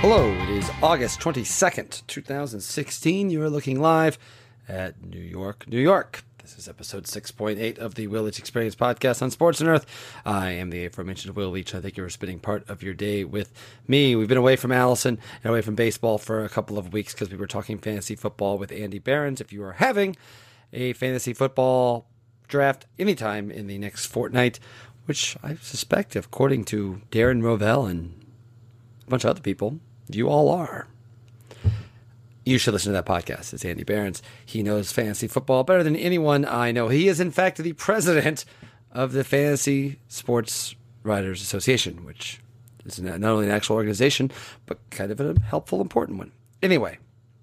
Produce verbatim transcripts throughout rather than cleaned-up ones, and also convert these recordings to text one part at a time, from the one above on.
Hello, it is August twenty-second, twenty sixteen. You are looking live at New York, New York. This is episode six point eight of the Will Leitch Experience podcast on Sports and Earth. I am the aforementioned Will Leitch. I thank you for spending part of your day with me. We've been away from Allison and away from baseball for a couple of weeks because we were talking fantasy football with Andy Behrens. If you are having a fantasy football draft anytime in the next fortnight, which I suspect, according to Darren Rovell and a bunch of other people, you all are, you should listen to that podcast. It's Andy Behrens. He knows fantasy football better than anyone I know. He is, in fact, the president of the Fantasy Sports Writers Association, which is not only an actual organization, but kind of a helpful, important one. Anyway,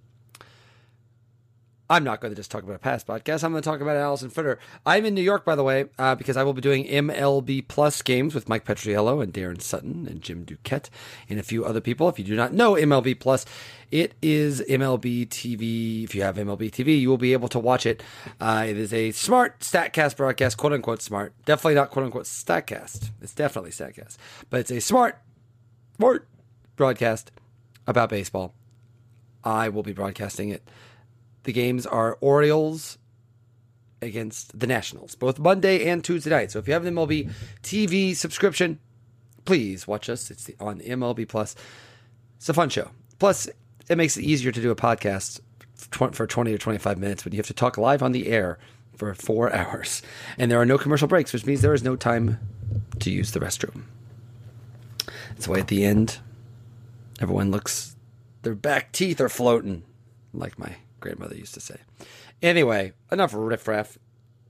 I'm not going to just talk about a past podcast. I'm going to talk about Allison Footer. I'm in New York, by the way, uh, because I will be doing M L B Plus games with Mike Petriello and Darren Sutton and Jim Duquette and a few other people. If you do not know M L B Plus, it is M L B T V. If you have M L B T V, you will be able to watch it. Uh, it is a smart StatCast broadcast, quote-unquote smart. Definitely not quote-unquote StatCast. It's definitely StatCast. But it's a smart, smart broadcast about baseball. I will be broadcasting it. The games are Orioles against the Nationals, both Monday and Tuesday night. So if you have an M L B T V subscription, please watch us. It's on M L B Plus. It's a fun show. Plus, it makes it easier to do a podcast for twenty or twenty-five minutes when you have to talk live on the air for four hours. And there are no commercial breaks, which means there is no time to use the restroom. That's why at the end, everyone looks, their back teeth are floating, like my grandmother used to say. Anyway, enough riffraff.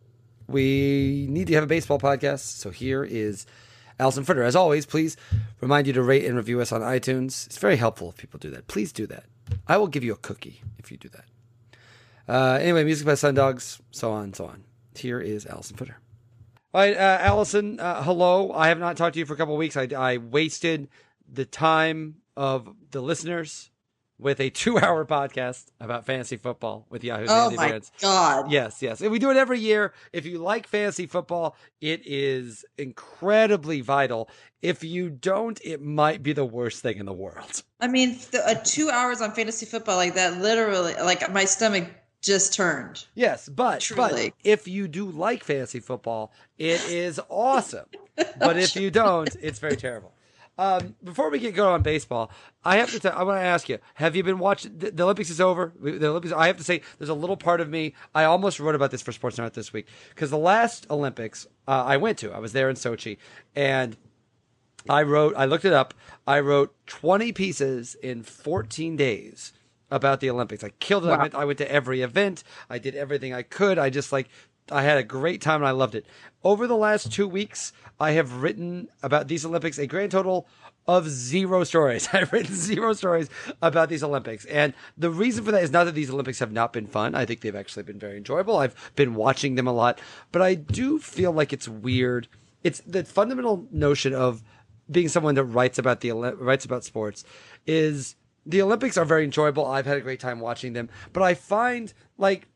We need to have a baseball podcast, so here is Allison Footer. As always, please remind you to rate and review us on iTunes. It's very helpful if people do that. Please do that. I will give you a cookie if you do that. Uh, anyway, music by Sundogs, so on and so on. Here is Allison Footer. All right, uh, Allison, uh, hello. I have not talked to you for a couple of weeks. I, I wasted the time of the listeners with a two-hour podcast about fantasy football with Yahoo's Oh, Andy my Behrens. God. Yes, yes. And we do it every year. If you like fantasy football, it is incredibly vital. If you don't, it might be the worst thing in the world. I mean, the, uh, two hours on fantasy football like that, literally, like my stomach just turned. Yes, but, Truly. but if you do like fantasy football, it is awesome. But if you don't, it's very terrible. Um, before we get going on baseball, I have to. T- I want to ask you: have you been watching? The, the Olympics is over. The Olympics. I have to say, there's a little part of me. I almost wrote about this for Sports Night this week because the last Olympics uh, I went to, I was there in Sochi, and I wrote. I looked it up. I wrote twenty pieces in fourteen days about the Olympics. I killed it. Wow. I went. I went to every event. I did everything I could. I just like. I had a great time and I loved it. Over the last two weeks, I have written about these Olympics a grand total of zero stories. I've written zero stories about these Olympics. And the reason for that is not that these Olympics have not been fun. I think they've actually been very enjoyable. I've been watching them a lot. But I do feel like it's weird. It's the fundamental notion of being someone that writes about the writes about sports is the Olympics are very enjoyable. I've had a great time watching them. But I find like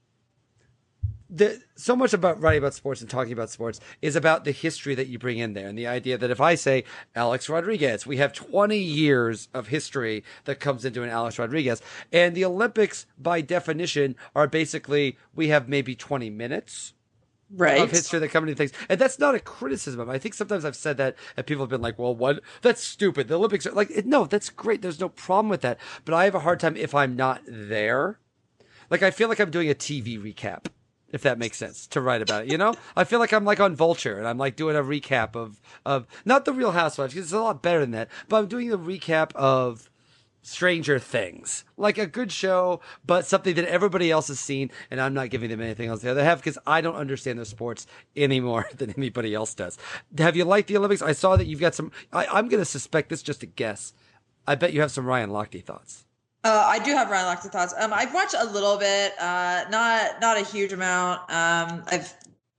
The, so much about writing about sports and talking about sports is about the history that you bring in there. And the idea that if I say Alex Rodriguez, we have twenty years of history that comes into an Alex Rodriguez. And the Olympics, by definition, are basically, we have maybe twenty minutes Right. of history that come into things. And that's not a criticism. I think sometimes I've said that and people have been like, well, what? That's stupid. The Olympics are like, no, that's great. There's no problem with that. But I have a hard time if I'm not there. Like, I feel like I'm doing a T V recap, if that makes sense, to write about it, you know? I feel like I'm like on Vulture and I'm like doing a recap of, of not the Real Housewives, because it's a lot better than that, but I'm doing a recap of Stranger Things. Like a good show, but something that everybody else has seen, and I'm not giving them anything else the other have, because I don't understand the sports any more than anybody else does. Have you liked the Olympics? I saw that you've got some, I, I'm going to suspect this just a guess. I bet you have some Ryan Lochte thoughts. Uh, I do have Ryan Lochte thoughts. Um, I've watched a little bit, uh, not not a huge amount. Um, I've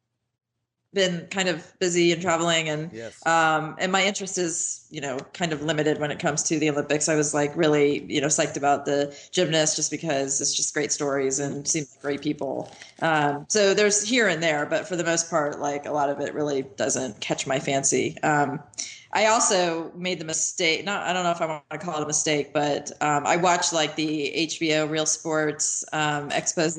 been kind of busy and traveling, and Yes. um, and my interest is, you know, kind of limited when it comes to the Olympics. I was like really, you know, psyched about the gymnasts just because it's just great stories and seem like great people. Um, so there's here and there, but for the most part, like a lot of it really doesn't catch my fancy. Um, I also made the mistake. Not, I don't know if I want to call it a mistake, but um, I watched like the H B O Real Sports um, expose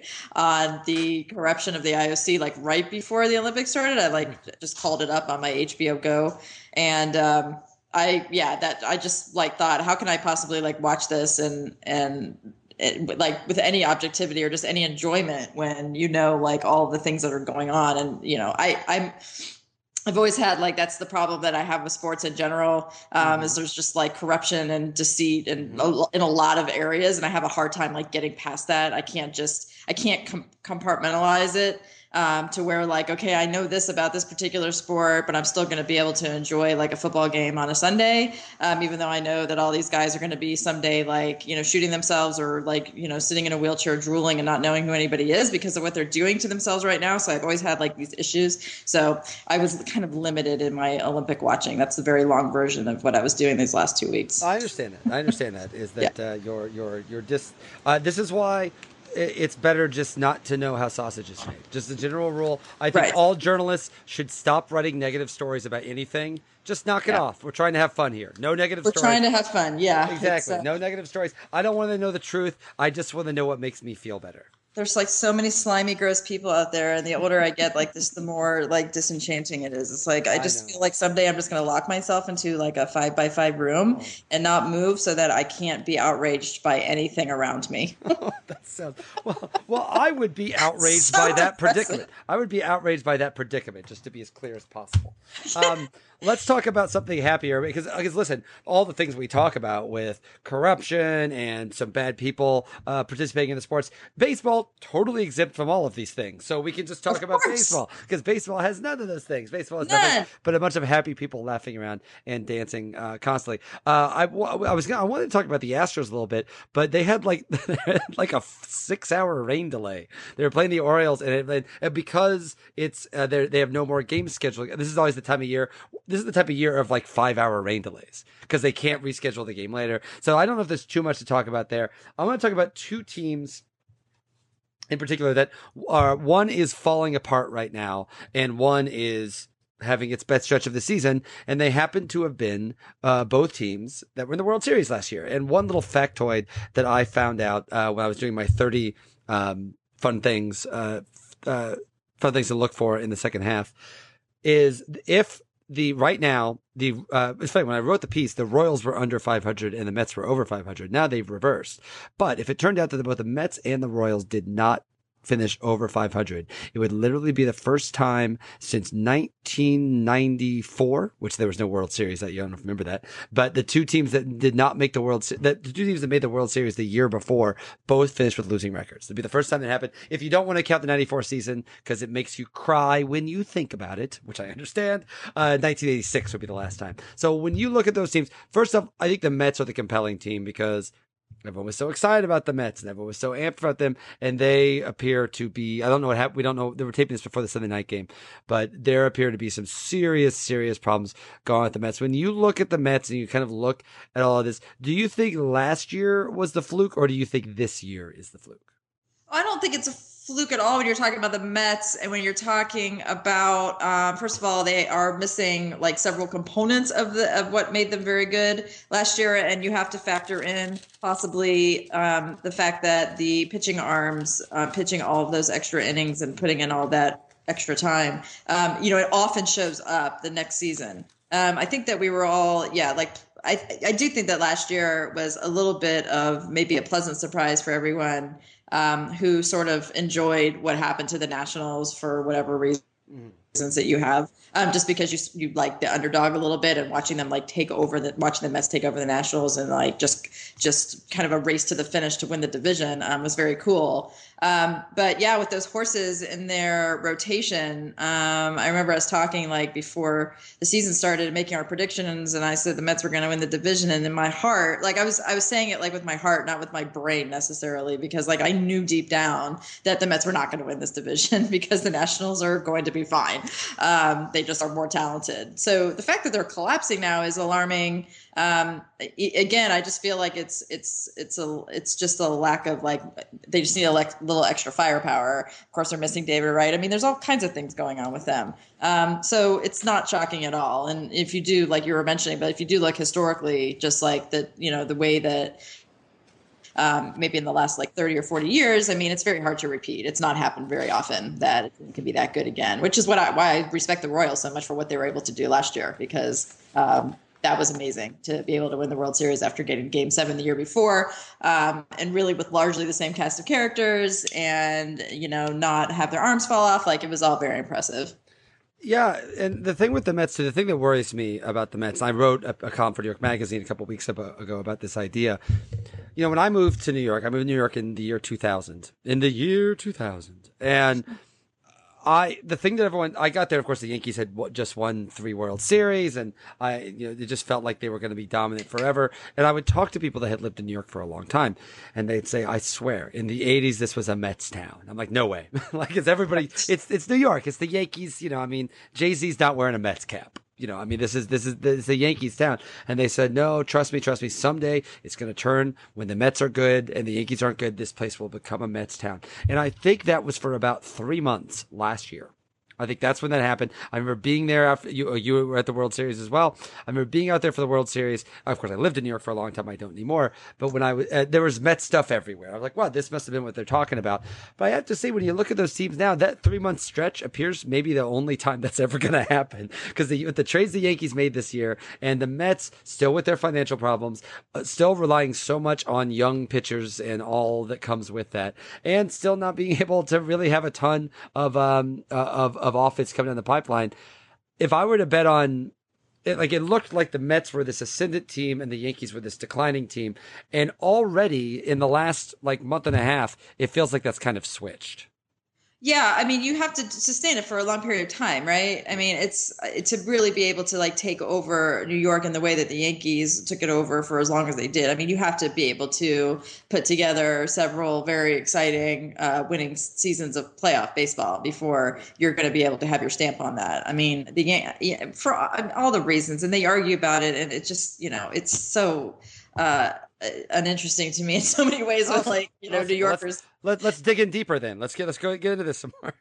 on the corruption of the I O C, like right before the Olympics started. I like just called it up on my H B O Go, and um, I yeah, that I just like thought, how can I possibly like watch this and and it, like with any objectivity or just any enjoyment when you know like all the things that are going on. And you know I I'm I've always had like that's the problem that I have with sports in general um, mm-hmm. is there's just like corruption and deceit and mm-hmm. in a lot of areas, and I have a hard time like getting past that. I can't just I can't com- compartmentalize it um, to where like, okay, I know this about this particular sport, but I'm still going to be able to enjoy like a football game on a Sunday, um, even though I know that all these guys are going to be someday like, you know, shooting themselves or like, you know, sitting in a wheelchair drooling and not knowing who anybody is because of what they're doing to themselves right now. So I've always had like these issues. So I was kind of limited in my Olympic watching. That's the very long version of what I was doing these last two weeks. I understand that. I understand that is that yeah. uh, your your your dis. Uh, this is why it's better just not to know how sausage is made. Just a general rule. I think right. all journalists should stop writing negative stories about anything. Just knock it yeah. off. We're trying to have fun here. No negative We're stories. We're trying to have fun. Yeah, exactly. Uh, no negative stories. I don't want to know the truth. I just want to know what makes me feel better. There's like so many slimy, gross people out there, and the older I get, like this, the more like disenchanting it is. It's like I just I feel like someday I'm just going to lock myself into like a five by five room oh. and not move, so that I can't be outraged by anything around me. Oh, that sounds well. Well, I would be outraged so by that depressing. predicament. I would be outraged by that predicament, just to be as clear as possible. Um, let's talk about something happier, because, because listen, all the things we talk about with corruption and some bad people uh, participating in the sports, baseball. Totally exempt from all of these things. So we can just talk of about course. baseball, because baseball has none of those things. Baseball has none. nothing but a bunch of happy people laughing around and dancing uh, constantly. Uh, I, I was gonna, I wanted to talk about the Astros a little bit, but they had like like a six hour rain delay. They were playing the Orioles, and, it, and because it's uh, they have no more games scheduled. This is always the time of year. This is the type of year of like five hour rain delays because they can't reschedule the game later. So I don't know if there's too much to talk about there. I want to talk about two teams in particular that uh, one is falling apart right now and one is having its best stretch of the season, and they happen to have been uh, both teams that were in the World Series last year. And one little factoid that I found out uh, when I was doing my thirty um, fun things, uh, uh, fun things to look for in the second half is if the right now the uh it's funny, when I wrote the piece, the Royals were under five hundred and the Mets were over five hundred. Now they've reversed. But if it turned out that both the Mets and the Royals did not finish over five hundred, it would literally be the first time since nineteen ninety-four, which there was no World Series that year. I don't remember that, but the two teams that did not make the World Se- that the two teams that made the World Series the year before both finished with losing records. It'd be the first time that happened. If you don't want to count the ninety-four season because it makes you cry when you think about it, which I understand, uh, nineteen eighty-six would be the last time. So when you look at those teams, first off, I think the Mets are the compelling team because everyone was so excited about the Mets and everyone was so amped about them. And they appear to be, I don't know what happened. We don't know. They were taping this before the Sunday night game, but there appear to be some serious, serious problems going on with the Mets. When you look at the Mets and you kind of look at all of this, do you think last year was the fluke or do you think this year is the fluke? I don't think it's a fluke at all when you're talking about the Mets and when you're talking about, um, first of all, they are missing like several components of the of what made them very good last year, and you have to factor in possibly um, the fact that the pitching arms, uh, pitching all of those extra innings and putting in all that extra time, um, you know, it often shows up the next season. Um, I think that we were all, yeah, like I I do think that last year was a little bit of maybe a pleasant surprise for everyone um, who sort of enjoyed what happened to the Nationals for whatever reason. Mm. That you have, um, just because you you like the underdog a little bit and watching them like take over the watching the Mets take over the Nationals and like just just kind of a race to the finish to win the division um, was very cool. Um, but yeah, with those horses in their rotation, um, I remember us talking like before the season started, making our predictions, and I said the Mets were going to win the division. And in my heart, like I was I was saying it like with my heart, not with my brain necessarily, because like I knew deep down that the Mets were not going to win this division because the Nationals are going to be fine. Um, they just are more talented. So the fact that they're collapsing now is alarming. Um, again, I just feel like it's it's it's a it's just a lack of like they just need a le- little extra firepower. Of course, they're missing David Wright. I mean, there's all kinds of things going on with them. Um, so it's not shocking at all. And if you do, like you were mentioning, but if you do look historically, just like the you know the way that. Um, maybe in the last like thirty or forty years, I mean, it's very hard to repeat. It's not happened very often that it can be that good again, which is what I, why I respect the Royals so much for what they were able to do last year, because um, that was amazing to be able to win the World Series after getting game seven the year before, um, and really with largely the same cast of characters and, you know, not have their arms fall off. Like, it was all very impressive. Yeah, and the thing with the Mets, too, the thing that worries me about the Mets, I wrote a, a column for New York Magazine a couple of weeks ago about this idea. You know, when I moved to New York, I moved to New York in the year two thousand. In the year two thousand. And I, the thing that everyone, I got there, of course, the Yankees had just won three World Series, and I, you know, it just felt like they were going to be dominant forever. And I would talk to people that had lived in New York for a long time, and they'd say, I swear, in the eighties, this was a Mets town. I'm like, no way. Like, it's everybody, it's, it's New York. It's the Yankees. You know, I mean, Jay-Z's not wearing a Mets cap. You know, I mean, this is, this is, this is the Yankees town. And they said, no, trust me, trust me. Someday it's going to turn when the Mets are good and the Yankees aren't good. This place will become a Mets town. And I think that was for about three months last year. I think that's when that happened. I remember being there after you, you were at the World Series as well. I remember being out there for the World Series. Of course, I lived in New York for a long time. I don't anymore. But when I was, uh, there was Mets stuff everywhere. I was like, wow, this must have been what they're talking about. But I have to say, when you look at those teams now, that three month stretch appears maybe the only time that's ever going to happen, because the, with the trades the Yankees made this year and the Mets still with their financial problems, uh, still relying so much on young pitchers and all that comes with that, and still not being able to really have a ton of, um, uh, of, of offense coming down the pipeline. If I were to bet on it, like it looked like the Mets were this ascendant team and the Yankees were this declining team. And already in the last like month and a half, it feels like that's kind of switched. Yeah, I mean, you have to sustain it for a long period of time, right? I mean, it's to really be able to like take over New York in the way that the Yankees took it over for as long as they did. I mean, you have to be able to put together several very exciting uh, winning seasons of playoff baseball before you're going to be able to have your stamp on that. I mean, the yeah, for all the reasons, and they argue about it, and it just, you know, it's so uh, uninteresting to me in so many ways with like, you know, New Yorkers. Let's, let, let's dig in deeper then. Let's get, let's go get into this some more.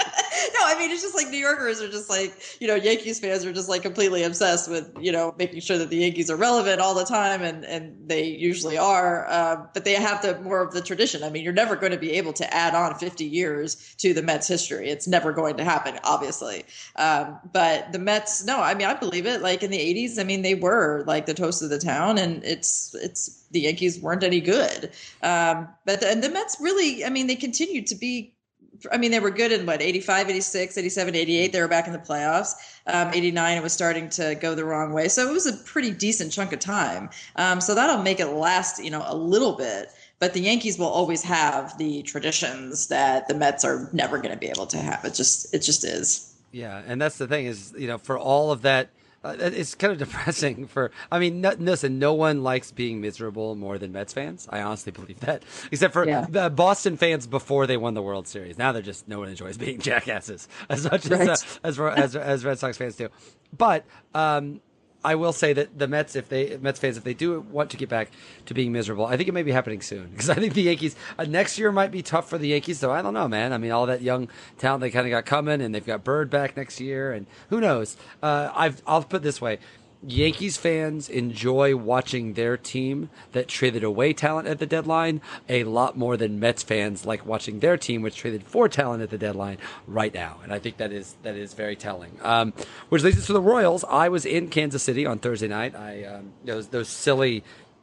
No, I mean, it's just like New Yorkers are just like, you know, Yankees fans are just like completely obsessed with, you know, making sure that the Yankees are relevant all the time. And, and they usually are. Uh, but they have the more of the tradition. I mean, you're never going to be able to add on fifty years to the Mets history. It's never going to happen, obviously. Um, but the Mets, no, I mean, I believe it. Like in the eighties, I mean, they were like the toast of the town, and it's, it's, the Yankees weren't any good. Um, but the, and the Mets really, I mean, they continued to be, I mean, they were good in what, eighty-five, eighty-six, eighty-seven, eighty-eight. They were back in the playoffs. Um, eighty-nine, it was starting to go the wrong way. So it was a pretty decent chunk of time. Um, so that'll make it last, you know, a little bit. But the Yankees will always have the traditions that the Mets are never going to be able to have. It just, it just is. Yeah. And that's the thing is, you know, for all of that, Uh, it's kind of depressing for, I mean, no, listen, no one likes being miserable more than Mets fans. I honestly believe that, except for yeah. the Boston fans before they won the World Series. Now they're just, no one enjoys being jackasses as much right. as, uh, as, as, as Red Sox fans do. But, um, I will say that the Mets, if they Mets fans, if they do want to get back to being miserable, I think it may be happening soon, because I think the Yankees uh, next year might be tough for the Yankees. So I don't know, man. I mean, all that young talent they kind of got coming, and they've got Bird back next year, and who knows? Uh, I've I'll put it this way. Yankees fans enjoy watching their team that traded away talent at the deadline a lot more than Mets fans like watching their team which traded for talent at the deadline right now. And I think that is that is very telling. Um, which leads us to the Royals. I was in Kansas City on Thursday night. I um, those those silly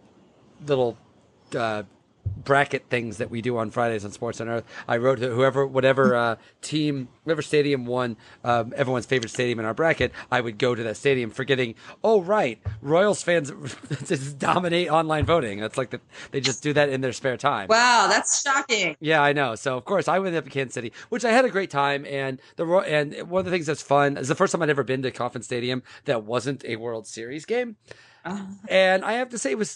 little uh, bracket things that we do on Fridays on Sports on Earth. I wrote whoever, whatever uh, team, whatever stadium won um, everyone's favorite stadium in our bracket, I would go to that stadium, forgetting, oh, right, Royals fans just dominate online voting. That's like the, they just do that in their spare time. Wow, that's shocking. Yeah, I know. So, of course, I went up to Kansas City, which I had a great time. And the and one of the things that's fun is the first time I'd ever been to Kauffman Stadium that wasn't a World Series game. Uh. And I have to say, it was still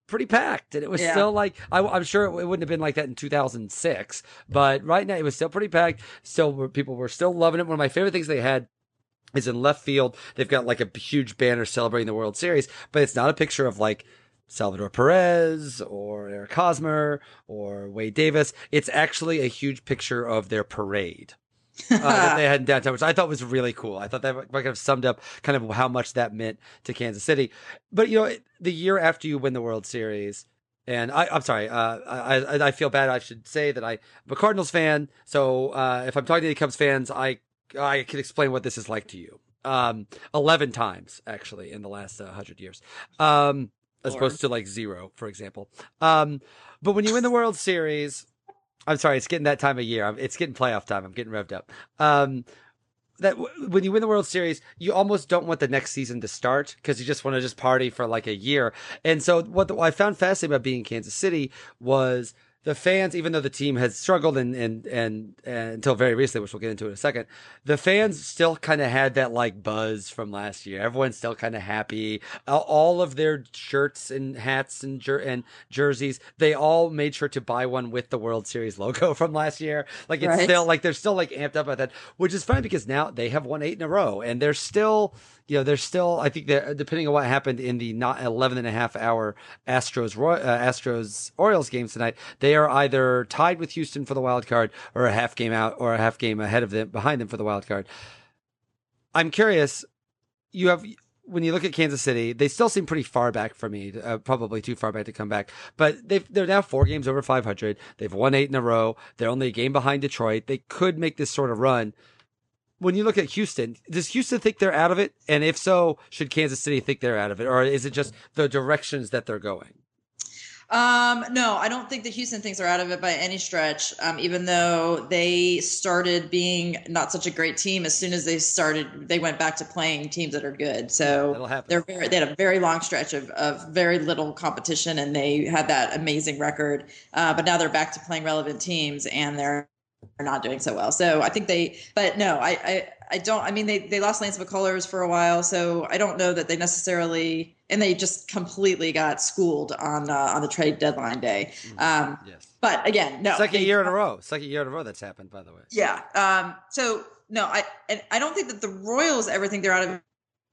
pretty packed, and it was Yeah. still like I, I'm sure it wouldn't have been like that in two thousand six, but right now it was still pretty packed. Still, people were still loving it. One of my favorite things they had is in left field. They've got like a huge banner celebrating the World Series, but it's not a picture of like Salvador Perez or Eric Hosmer or Wade Davis. It's actually a huge picture of their parade. uh, that they had in downtown, which I thought was really cool. I thought that kind of summed up kind of how much that meant to Kansas City. But, you know, the year after you win the World Series, and I, I'm sorry, uh, I, I feel bad. I should say that I'm a Cardinals fan. So uh, if I'm talking to any Cubs fans, I I can explain what this is like to you. Um, eleven times, actually, in the last uh, one hundred years. Um, as Lord. opposed to like zero, for example. Um, but when you win the World Series... I'm sorry, it's getting that time of year. It's getting playoff time. I'm getting revved up. Um, that w- when you win the World Series, you almost don't want the next season to start because you just want to just party for like a year. And so what, the, what I found fascinating about being in Kansas City was the fans, even though the team has struggled and, and, and, and until very recently, which we'll get into in a second, the fans still kind of had that like buzz from last year. Everyone's still kind of happy. All of their shirts and hats and, jer- and jerseys, they all made sure to buy one with the World Series logo from last year. Like it's Right. still like, they're still like amped up about that, which is fine because now they have won eight in a row and they're still, you know, they're still, I think that depending on what happened in the not eleven and a half hour Astros, uh, Astros Orioles games tonight, they are either tied with Houston for the wild card or a half game out or a half game ahead of them, behind them for the wild card. I'm curious, you have, when you look at Kansas City, they still seem pretty far back for me, uh, probably too far back to come back, but they've, they're now four games over five hundred. They've won eight in a row. They're only a game behind Detroit. They could make this sort of run. When you look at Houston, does Houston think they're out of it? And if so, should Kansas City think they're out of it? Or is it just the directions that they're going? Um, no, I don't think the Houston things are out of it by any stretch. Um, even though they started being not such a great team as soon as they started, they went back to playing teams that are good. So That'll happen. they're very, they had a very long stretch of, of very little competition, and they had that amazing record. Uh, but now they're back to playing relevant teams, and they're are not doing so well. So I think they, but no, I, I, I don't, I mean, they, they lost Lance McCullers for a while. So I don't know that they necessarily, and they just completely got schooled on, uh, on the trade deadline day. Um, yes. But again, no. Second they, year in a row. Second year in a row that's happened, by the way. Yeah. Um, so no, I, and I don't think that the Royals ever think they're out of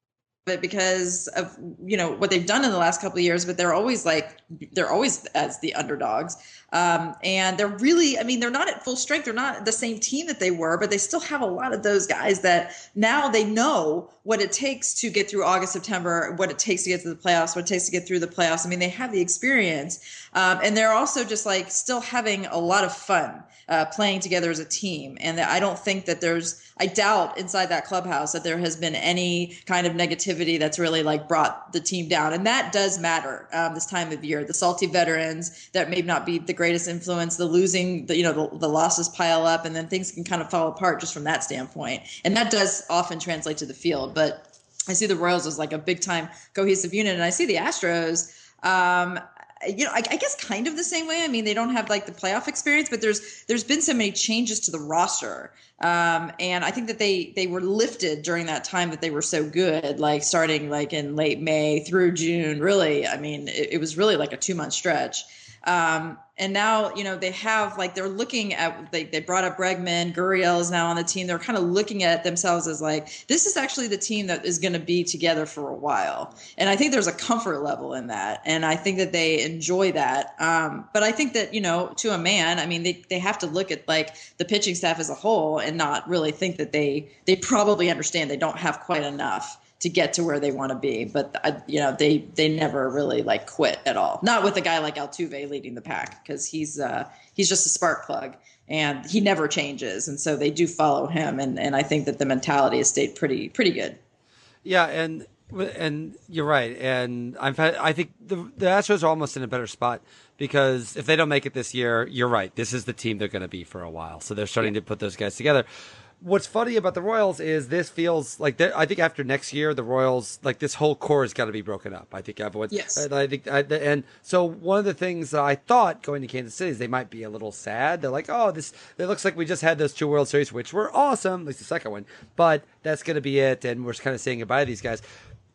it because of, you know, what they've done in the last couple of years, but they're always like, they're always as the underdogs. Um, and they're really, I mean, they're not at full strength. They're not the same team that they were, but they still have a lot of those guys that now they know what it takes to get through August, September, what it takes to get to the playoffs, what it takes to get through the playoffs. I mean, they have the experience. Um, and they're also just like still having a lot of fun uh, playing together as a team. And I don't think that there's, I doubt inside that clubhouse that there has been any kind of negativity that's really like brought the team down. And that does matter um, this time of year. The salty veterans that may not be the greatest influence, the losing, the, you know, the, the losses pile up, and then things can kind of fall apart just from that standpoint. And that does often translate to the field. But I see the Royals as like a big time cohesive unit. And I see the Astros, um, you know, I, I guess kind of the same way. I mean, they don't have like the playoff experience, but there's there's been so many changes to the roster, um, and I think that they they were lifted during that time that they were so good, like starting like in late May through June. Really, I mean, it, it was really like a two month stretch. Um, and now, you know, they have like, they're looking at, they, they brought up Bregman, Gurriel is now on the team. They're kind of looking at themselves as like, this is actually the team that is going to be together for a while. And I think there's a comfort level in that. And I think that they enjoy that. Um, but I think that, you know, to a man, I mean, they, they have to look at like the pitching staff as a whole and not really think that they, they probably understand they don't have quite enough to get to where they want to be. But, uh, you know, they they never really like quit at all. Not with a guy like Altuve leading the pack, because he's uh, he's just a spark plug and he never changes. And so they do follow him. And, and I think that the mentality has stayed pretty pretty good. Yeah, and and you're right. And I'm, I think the, the Astros are almost in a better spot because if they don't make it this year, you're right. This is the team they're going to be for a while. So they're starting to put those guys together. What's funny about the Royals is this feels like I think after next year, the Royals, like this whole core has got to be broken up. I think everyone, yes. And I think, I, and so one of the things that I thought going to Kansas City is they might be a little sad. They're like, oh, this, it looks like we just had those two World Series, which were awesome, at least the second one, but that's going to be it. And we're kind of saying goodbye to these guys.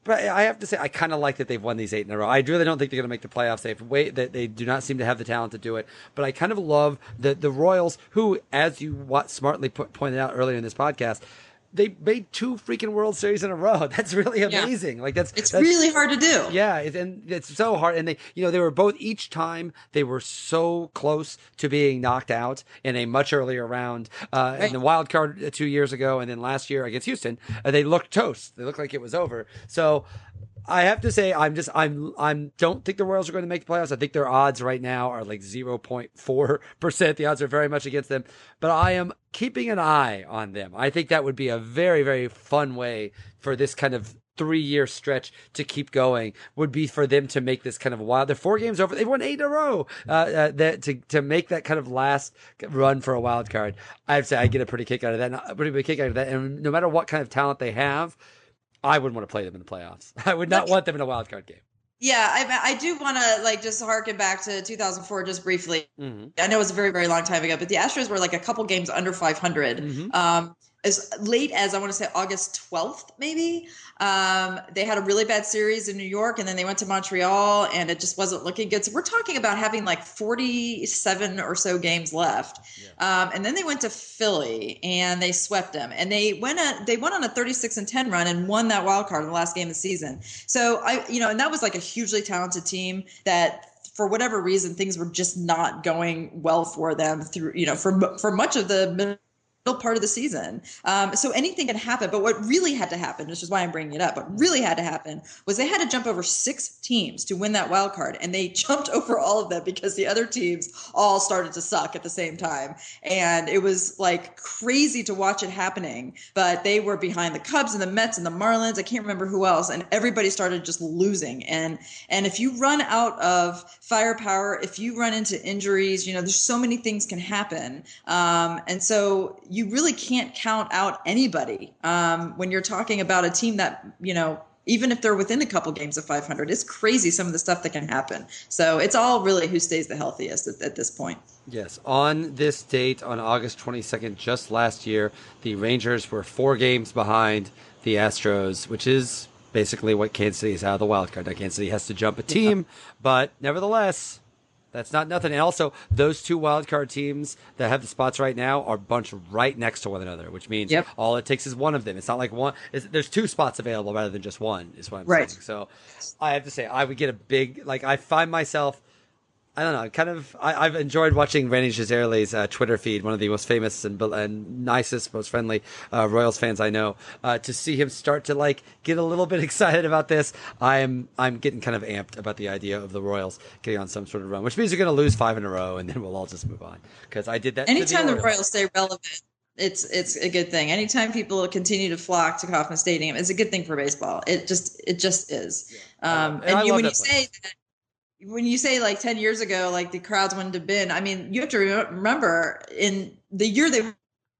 But I have to say, I kind of like that they've won these eight in a row. I really don't think they're going to make the playoffs. They've wait that they do not seem to have the talent to do it. But I kind of love the the Royals, who, as you what, smartly put, pointed out earlier in this podcast, they made two freaking World Series in a row. That's really amazing. Yeah. Like that's it's that's, really hard to do. Yeah, it, and it's so hard. And they, you know, they were both each time they were so close to being knocked out in a much earlier round. Uh, right. In the wild card two years ago, and then last year against Houston, uh, they looked toast. They looked like it was over. So I have to say, I'm just, I'm, I'm, don't think the Royals are going to make the playoffs. I think their odds right now are like zero point four percent. The odds are very much against them, but I am keeping an eye on them. I think that would be a very, very fun way for this kind of three year stretch to keep going, would be for them to make this kind of wild. They're four games over. They've won eight in a row. Uh, uh that to, to make that kind of last run for a wild card. I have to say, I get a pretty kick out of that, a pretty big kick out of that. And no matter what kind of talent they have, I wouldn't want to play them in the playoffs. I would not want them in a wild card game. Yeah, I, I do want to like just harken back to two thousand four just briefly. Mm-hmm. I know it was a very, very long time ago, but the Astros were like a couple games under five hundred. Mm-hmm. Um, as late as I want to say August twelfth, maybe. Um, they had a really bad series in New York, and then they went to Montreal, and it just wasn't looking good. So we're talking about having like forty-seven or so games left. Yeah. Um, and then they went to Philly, and they swept them. And they went a, they went on a thirty-six and ten run and won that wild card in the last game of the season. So I, you know, and that was like a hugely talented team that, for whatever reason, things were just not going well for them through, you know, for for much of the middle part of the season. Um, so anything can happen. But what really had to happen, which is why I'm bringing it up, what really had to happen was they had to jump over six teams to win that wild card. And they jumped over all of them because the other teams all started to suck at the same time. And it was like crazy to watch it happening. But they were behind the Cubs and the Mets and the Marlins. I can't remember who else. And everybody started just losing. And and if you run out of firepower, if you run into injuries, you know, there's so many things can happen. Um, and so you really can't count out anybody um, when you're talking about a team that, you know, even if they're within a couple games of five hundred, it's crazy some of the stuff that can happen. So it's all really who stays the healthiest at, at this point. Yes. On this date, on August twenty-second, just last year, the Rangers were four games behind the Astros, which is basically what Kansas City is out of the wild card. Now, Kansas City has to jump a team, yeah. But nevertheless, that's not nothing. And also, those two wild card teams that have the spots right now are bunched right next to one another, which means yep. all it takes is one of them. It's not like one. It's, there's two spots available rather than just one, is what I'm right. saying. So I have to say, I would get a big, like, I find myself, I don't know, kind of, I, I've enjoyed watching Randy Gisarelli's uh, Twitter feed, one of the most famous and, and nicest, most friendly uh, Royals fans I know, uh, to see him start to like get a little bit excited about this. I am, I'm getting kind of amped about the idea of the Royals getting on some sort of run, which means they're going to lose five in a row and then we'll all just move on. Because I did that. Anytime the, the Royals stay relevant, it's it's a good thing. Anytime people continue to flock to Kauffman Stadium, it's a good thing for baseball. It just it just is. Yeah. Um, and, and you, when you place. say that, when you say like ten years ago, like the crowds wouldn't have been, I mean, you have to remember in the year they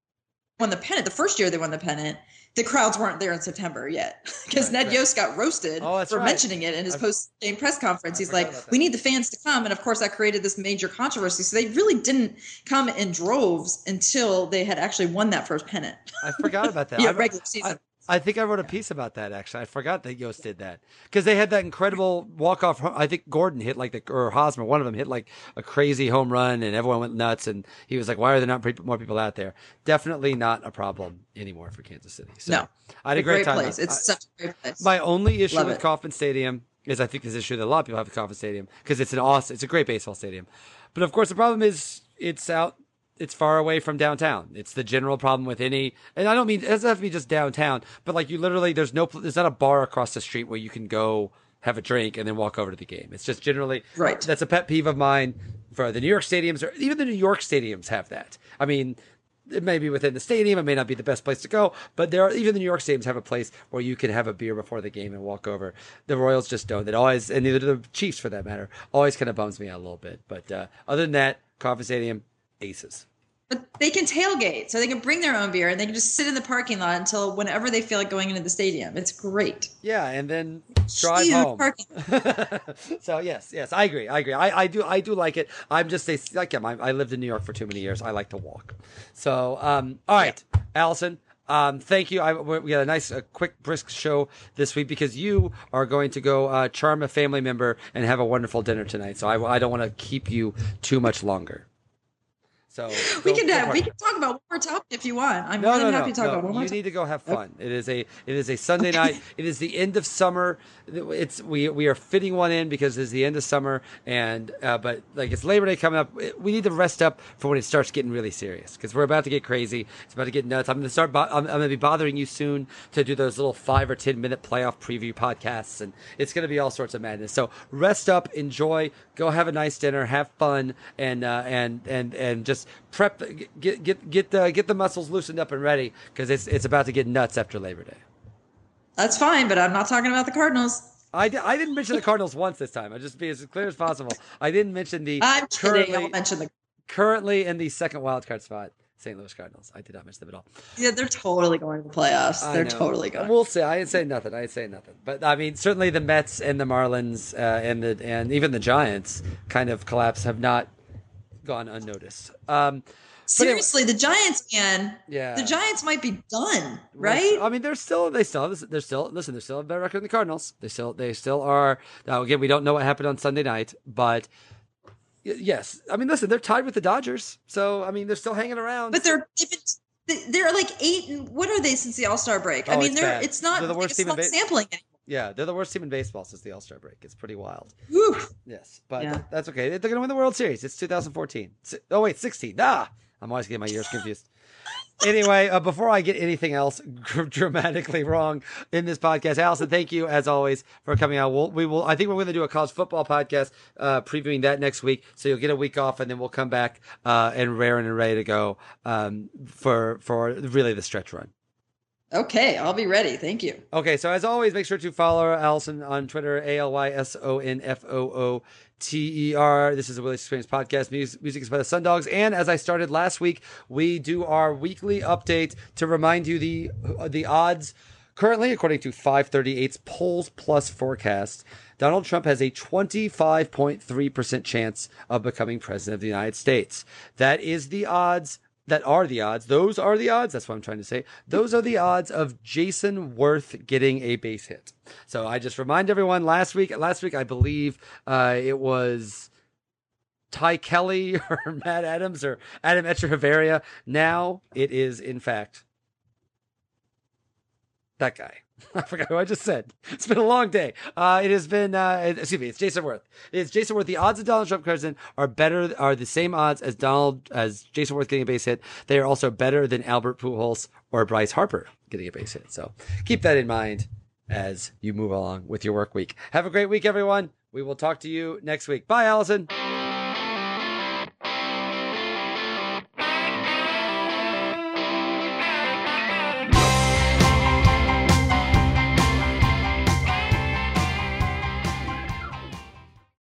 won the pennant, the first year they won the pennant, the crowds weren't there in September yet because right, Ned right. Yost got roasted oh, for right. mentioning it in his post-game press conference. I He's like, we need the fans to come. And of course that created this major controversy. So they really didn't come in droves until they had actually won that first pennant. I forgot about that. yeah, regular season. I, I think I wrote a piece about that, actually. I forgot that Yost did that. Because they had that incredible walk-off. I think Gordon hit like the, or Hosmer, one of them hit like a crazy home run and everyone went nuts. And he was like, why are there not more people out there? Definitely not a problem anymore for Kansas City. So no. I had a great, great time. Place. It's I, such a great place. My only issue Love with it. Kauffman Stadium is I think this issue that a lot of people have with Kauffman Stadium because it's an awesome, it's a great baseball stadium. But of course the problem is it's out. It's far away from downtown. It's the general problem with any, and I don't mean, it doesn't have to be just downtown, but like you literally, there's no, there's not a bar across the street where you can go have a drink and then walk over to the game. It's just generally, right. That's a pet peeve of mine for the New York stadiums, or even the New York stadiums have that. I mean, it may be within the stadium. It may not be the best place to go, but there are, even the New York stadiums have a place where you can have a beer before the game and walk over. The Royals just don't. It always, and neither do the Chiefs for that matter, always kind of bums me out a little bit. But uh, other than that, Kauffman Stadium, aces. But they can tailgate, so they can bring their own beer, and they can just sit in the parking lot until whenever they feel like going into the stadium. It's great. Yeah, and then drive Huge home. So yes, yes, I agree. I agree. I, I do. I do like it. I'm just a, like him. I, I lived in New York for too many years. I like to walk. So, um, all right, yeah. Allison. Um, thank you. I, we got a nice, a quick, brisk show this week because you are going to go uh, charm a family member and have a wonderful dinner tonight. So I, I don't want to keep you too much longer. So we go, can go uh, we can talk about one more topic if you want. I'm no, more no, than no, happy to talk no. about one more You topic. need to go have fun. It is a it is a Sunday night. It is the end of summer. It's we we are fitting one in because it's the end of summer, and uh, but like it's Labor Day coming up. We need to rest up for when it starts getting really serious because we're about to get crazy. It's about to get nuts. I'm going to start. Bo- I'm, I'm going to be bothering you soon to do those little five or ten minute playoff preview podcasts, and it's going to be all sorts of madness. So rest up, enjoy, go have a nice dinner, have fun, and uh, and and and just prep. Get get get the get the muscles loosened up and ready because it's it's about to get nuts after Labor Day. That's fine, but I'm not talking about the Cardinals. I, di- I didn't mention the Cardinals once this time. I just be as clear as possible. I didn't mention the I'm currently kidding. I'll mention the currently in the second wild card spot, Saint Louis Cardinals. I did not mention them at all. yeah. They're totally going to the playoffs. I They're know. totally going. We'll see. I didn't say nothing. I didn't say nothing. But I mean, certainly the Mets and the Marlins uh, and the and even the Giants kind of collapse have not gone unnoticed. Um, Seriously, anyway, the Giants, man. Yeah, the Giants might be done, right? I mean, they're still they still have, they're still listen. They're still a better record than the Cardinals. They still they still are. Now again, we don't know what happened on Sunday night, but yes, I mean, listen, they're tied with the Dodgers, so I mean, they're still hanging around. But they're they're like eight and what are they since the All Star break? Oh, I mean, it's they're bad. it's not they're the worst it's team not in ba- sampling anymore. Yeah, they're the worst team in baseball since the All Star break. It's pretty wild. Whew. Yes, but Yeah. that's okay. They're going to win the World Series. It's two thousand fourteen. Oh wait, sixteen. Ah. I'm always getting my years confused. Anyway, uh, before I get anything else gr- dramatically wrong in this podcast, Allison, thank you as always for coming out. We'll, we will. I think we're going to do a college football podcast, uh, previewing that next week. So you'll get a week off, and then we'll come back uh, and raring and ready to go um, for for really the stretch run. Okay, I'll be ready. Thank you. Okay, so as always, make sure to follow Allison on Twitter, A L Y S O N F O O T E R. This is a Willie Experience podcast. Music, music is by the Sundogs. And as I started last week, we do our weekly update to remind you the the odds. Currently, according to five thirty-eight's Polls Plus forecast, Donald Trump has a twenty-five point three percent chance of becoming president of the United States. That is the odds. That are the odds. Those are the odds. That's what I'm trying to say. Those are the odds of Jason Worth getting a base hit. So I just remind everyone last week, last week, I believe uh, it was Ty Kelly or Matt Adams or Adam Echeverria. Now it is, in fact, that guy. I forgot who I just said. It's been a long day. Uh, it has been, uh, excuse me, it's Jason Worth. It's Jason Worth. The odds of Donald Trump president are better, are the same odds as Donald, as Jason Worth getting a base hit. They are also better than Albert Pujols or Bryce Harper getting a base hit. So keep that in mind as you move along with your work week. Have a great week, everyone. We will talk to you next week. Bye, Allison.